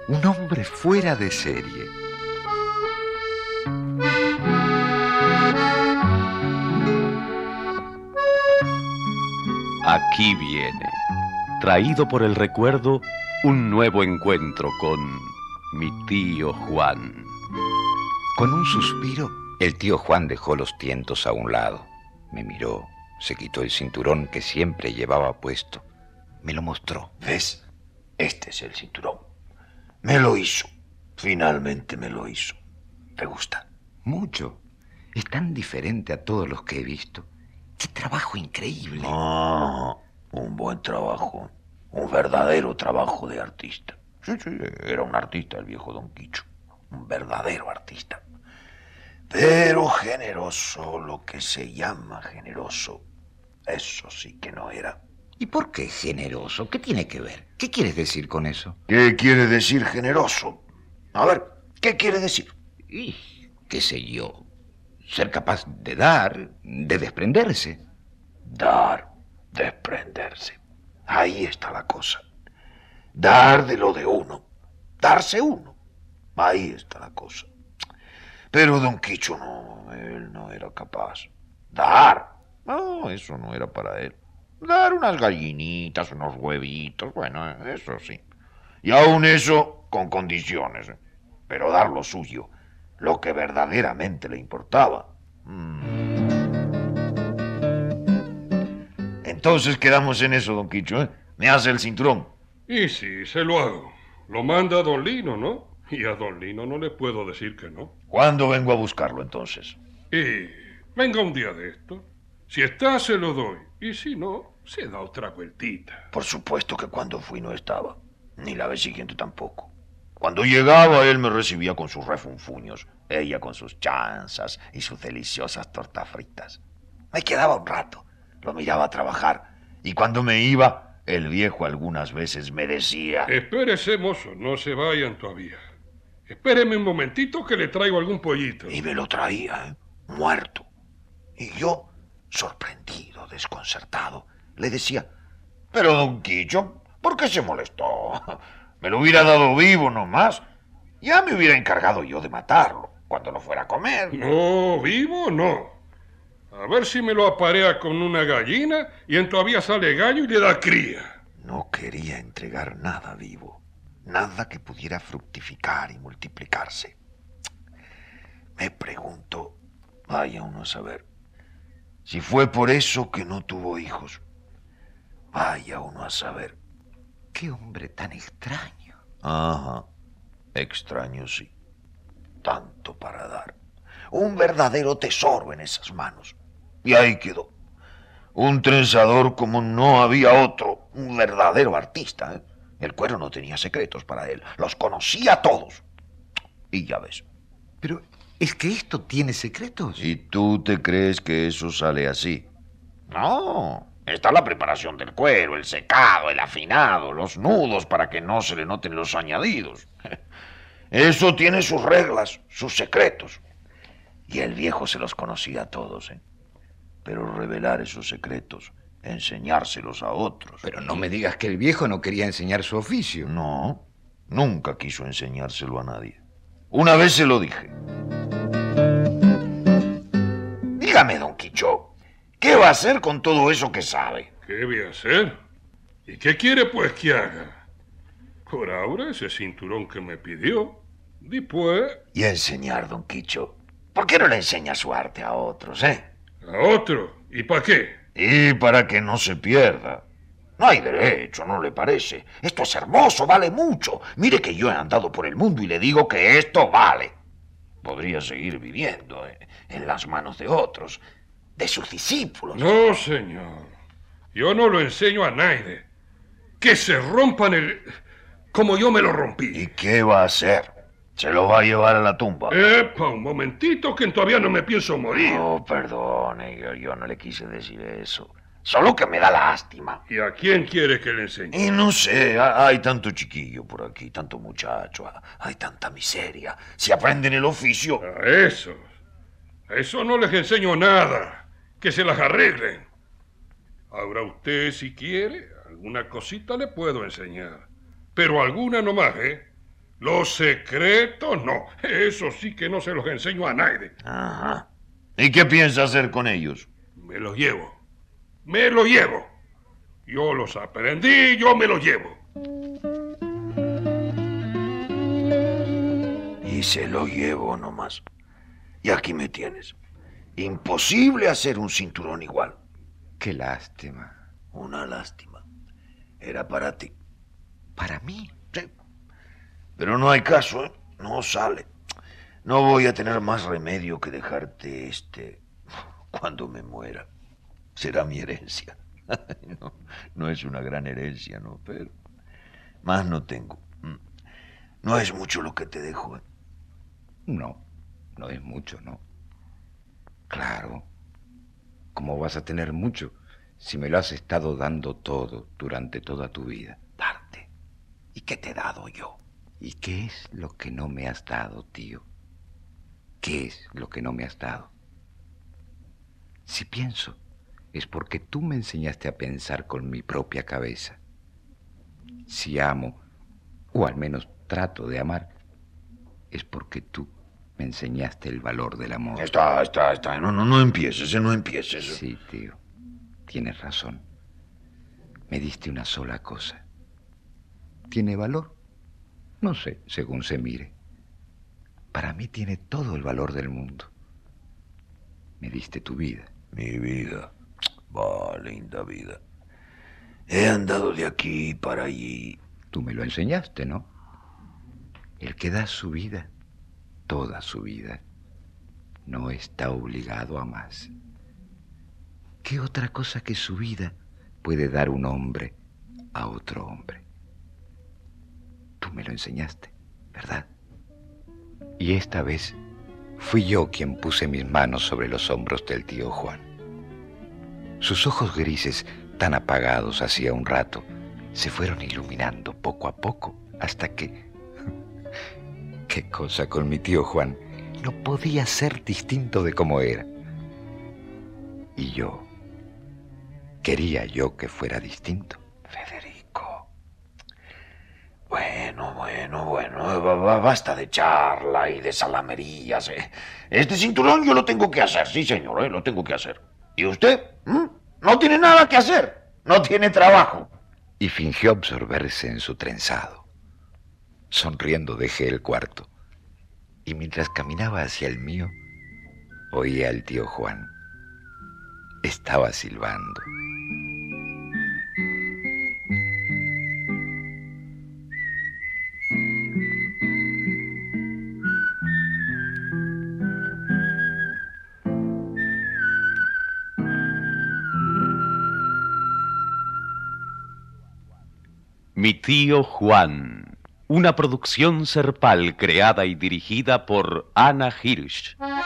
Un hombre fuera de serie. Aquí viene, traído por el recuerdo, un nuevo encuentro con mi tío Juan. Con un suspiro, el tío Juan dejó los tientos a un lado. Me miró, se quitó el cinturón que siempre llevaba puesto. Me lo mostró. ¿Ves? Este es el cinturón. Me lo hizo. Finalmente me lo hizo. ¿Te gusta? Mucho. Es tan diferente a todos los que he visto. ¡Qué trabajo increíble! Ah, un buen trabajo. Un verdadero trabajo de artista. Sí, era un artista el viejo Don Quicho. Un verdadero artista. Pero generoso, lo que se llama generoso. Eso sí que no era. ¿Y por qué generoso? ¿Qué tiene que ver? ¿Qué quieres decir con eso? ¿Qué quiere decir generoso? A ver, ¿qué quiere decir? Y, qué sé yo, ser capaz de dar, de desprenderse. Dar, desprenderse. Ahí está la cosa. Dar de lo de uno. Darse uno. Ahí está la cosa. Pero Don Quicho no, él no era capaz. Dar. No, eso no era para él. Dar unas gallinitas, unos huevitos, bueno, eso sí. Y aún eso con condiciones. Pero dar lo suyo, lo que verdaderamente le importaba. Entonces quedamos en eso, Don Quicho, ¿eh? Me hace el cinturón. Y sí, se lo hago. Lo manda Don Lino, ¿no? Y a Don Lino no le puedo decir que no. ¿Cuándo vengo a buscarlo, entonces? Y venga un día de esto. Si está, se lo doy. Y si no, se da otra vueltita. Por supuesto que cuando fui no estaba. Ni la vez siguiente tampoco. Cuando llegaba, él me recibía con sus refunfuños. Ella con sus chanzas y sus deliciosas tortas fritas. Me quedaba un rato. Lo miraba trabajar. Y cuando me iba, el viejo algunas veces me decía... Espérese, mozo, no se vayan todavía. Espéreme un momentito que le traigo algún pollito. Y me lo traía, muerto. Y yo, sorprendido, desconcertado, le decía, pero Don Quicho, ¿por qué se molestó? Me lo hubiera dado vivo nomás. Ya me hubiera encargado yo de matarlo cuando lo fuera a comer. No, vivo no. A ver si me lo aparea con una gallina y en todavía sale gallo y le da cría. No quería entregar nada vivo. Nada que pudiera fructificar y multiplicarse. Me pregunto, vaya uno a saber, si fue por eso que no tuvo hijos. Vaya uno a saber. ¡Qué hombre tan extraño! Ajá, extraño sí. Tanto para dar. Un verdadero tesoro en esas manos. Y ahí quedó. Un trenzador como no había otro. Un verdadero artista, ¿eh? El cuero no tenía secretos para él. Los conocía todos. Y ya ves. Pero, ¿es que esto tiene secretos? ¿Y tú te crees que eso sale así? No. Está la preparación del cuero, el secado, el afinado, los nudos para que no se le noten los añadidos. Eso tiene sus reglas, sus secretos. Y el viejo se los conocía a todos, ¿eh? Pero revelar esos secretos, enseñárselos a otros. Pero no me digas que el viejo no quería enseñar su oficio. No, nunca quiso enseñárselo a nadie. Una vez se lo dije. Dígame, Don Quicho, ¿qué va a hacer con todo eso que sabe? ¿Qué voy a hacer? ¿Y qué quiere pues que haga? Por ahora ese cinturón que me pidió. Después... Y enseñar, Don Quicho. ¿Por qué no le enseña su arte a otros, eh? ¿A otro? ¿Y para qué? Y para que no se pierda. No hay derecho, ¿no le parece? Esto es hermoso, vale mucho. Mire que yo he andado por el mundo y le digo que esto vale. Podría seguir viviendo en las manos de otros, de sus discípulos. No, señor. Yo no lo enseño a nadie. Que se rompan como yo me lo rompí. ¿Y qué va a hacer? ¿Se lo va a llevar a la tumba? Epa, un momentito que todavía no me pienso morir. Oh, perdone, yo no le quise decir eso. Solo que me da lástima. ¿Y a quién quiere que le enseñe? Y no sé, hay tanto chiquillo por aquí, tanto muchacho, hay tanta miseria. Si aprenden el oficio... A eso no les enseño nada. Que se las arreglen. Ahora usted, si quiere, alguna cosita le puedo enseñar. Pero alguna nomás, ¿eh? Los secretos no. Eso sí que no se los enseño a nadie. Ajá. ¿Y qué piensa hacer con ellos? Me los llevo. Me los llevo. Yo los aprendí, yo me los llevo. Y se lo llevo nomás. Y aquí me tienes. Imposible hacer un cinturón igual. Qué lástima. Una lástima. Era para ti. ¿Para mí? Sí. Pero no hay caso, ¿eh? No sale. No voy a tener más remedio que dejarte cuando me muera. Será mi herencia. No, no es una gran herencia, ¿no? Pero más no tengo. No es mucho lo que te dejo, ¿eh? No, no es mucho, ¿no? Claro. ¿Cómo vas a tener mucho si me lo has estado dando todo durante toda tu vida? Darte. ¿Y qué te he dado yo? ¿Y qué es lo que no me has dado, tío? ¿Qué es lo que no me has dado? Si pienso, es porque tú me enseñaste a pensar con mi propia cabeza. Si amo, o al menos trato de amar, es porque tú me enseñaste el valor del amor. Está. No empieces, no empieces. Sí, tío, tienes razón. Me diste una sola cosa. ¿Tiene valor? No sé, según se mire. Para mí tiene todo el valor del mundo. Me diste tu vida. Mi vida. Va, linda vida. He andado de aquí para allí. Tú me lo enseñaste, ¿no? El que da su vida, toda su vida, no está obligado a más. ¿Qué otra cosa que su vida puede dar un hombre a otro hombre? Tú me lo enseñaste, ¿verdad? Y esta vez fui yo quien puse mis manos sobre los hombros del tío Juan. Sus ojos grises, tan apagados hacía un rato, se fueron iluminando poco a poco hasta que... ¡Qué cosa con mi tío Juan! No podía ser distinto de como era. Y yo... quería yo que fuera distinto. Federico. Bueno. Basta de charla y de salamerías. Este cinturón yo lo tengo que hacer, sí, señor, lo tengo que hacer. ¿Y usted? No tiene nada que hacer. No tiene trabajo. Y fingió absorberse en su trenzado. Sonriendo dejé el cuarto. Y mientras caminaba hacia el mío, oía al tío Juan. Estaba silbando. Mi tío Juan, una producción Serpal creada y dirigida por Ana Hirsch.